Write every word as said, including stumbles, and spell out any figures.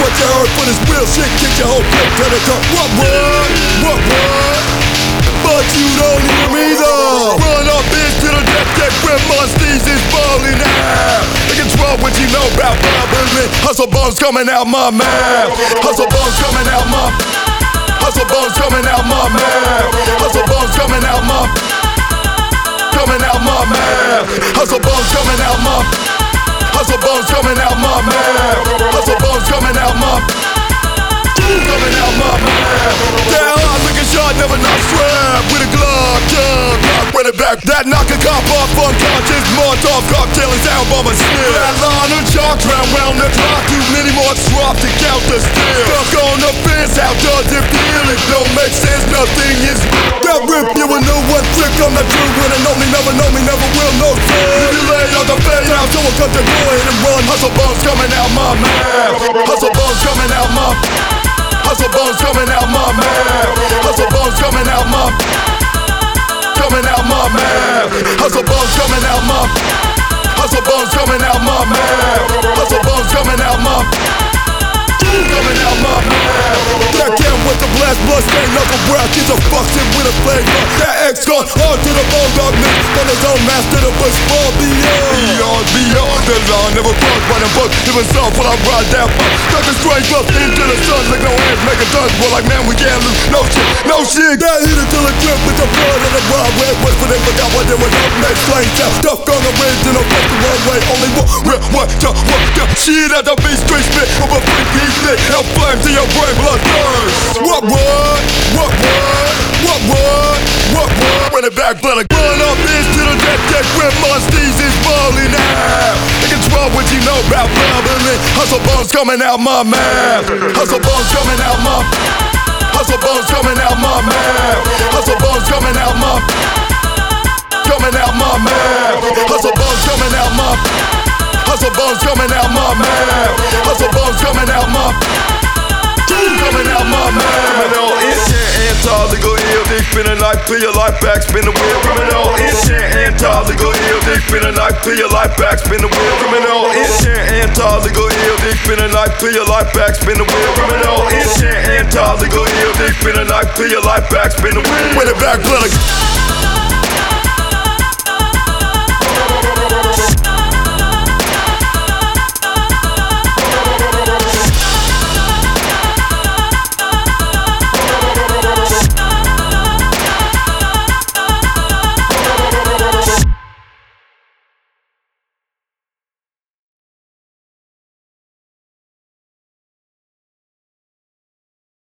what you heard for this real shit. Kick your whole clip till it come. What, what? What, what? But you don't hear me though. Run up bitch to the death deck where Monsteez is balling out. They control what you know about bubbling. Hustle bones coming out my mouth. Hustle bones coming out my Hustle bones coming out my mouth. Hustle bones coming out my Coming out my mouth. Hustle bones coming out my Hustle bones coming out my mouth. Hustle bones coming out my Coming out my mouth. That hard looking shot never not strap. With a glove, yeah, Glock, run it back. That knock a cop off unconscious. Molotov cocktail is out by my sniff. That line of chalk round round the clock. Too many more drop to count the still. Stuck on the fence, how does it feel? It don't make sense, nothing is that rip. You will know one trick, I'm not true. When and only never know me, never will, no fun. You lay on the fade now, someone cut the door in and run. Hustle bones coming out my mouth. Hustle bones coming out my Hustle bones coming out my mouth. Hustle bones coming out my Coming out my mouth. Hustle bones coming out my Hustle bones coming out my mouth. Hustle bones coming out my Coming out my mouth. That can with the blast, blood stain, knuckle breath. Kids are fucked in with a flavor. That X gun hard to the bone, dog nigga. From his own master, the bush fall beyond. Beyond, beyond the line. Never cross by the book. Even soft while I ride that fuck. Tuck the straight up into the sun. Like no hands, make a dance. Well, like man, we can't lose. No shit, no shit. That hit it till it drip with the blood of the Broadway. West, but they forgot what they was up next. Flame town, stuck on the ridge and a fuck the runway. Only one, real one, to work the shit at the beat street spit. Of a freak heat lit. Hell flames in your brain, blood burns. What, what? What, what? What, what? What, what? Run it back, blood. Run up bitch to the death deck where Monsteez is balling out. They control what you know about bubbling. Hustle bones coming out my mouth. Hustle bones coming out my Hustle bones coming out my mouth. Hustle bones coming out my Coming out my mouth. Hustle bones coming out my Hustle bones coming out my mouth. Hustle bones coming out my Coming out my mouth. Criminal intent, anti-legal ill. Dick spin a knife, peel your life back, spin the wheel. Criminal intent, anti-legal ill. Dick spin a knife, peel your life back, spin the wheel. Criminal intent, anti-legal ill. Dick spin a knife, peel your life back, spin the wheel. Criminal intent, anti-legal ill. Dick spin a knife, peel your life back, spin the wheel. Run it back, blood.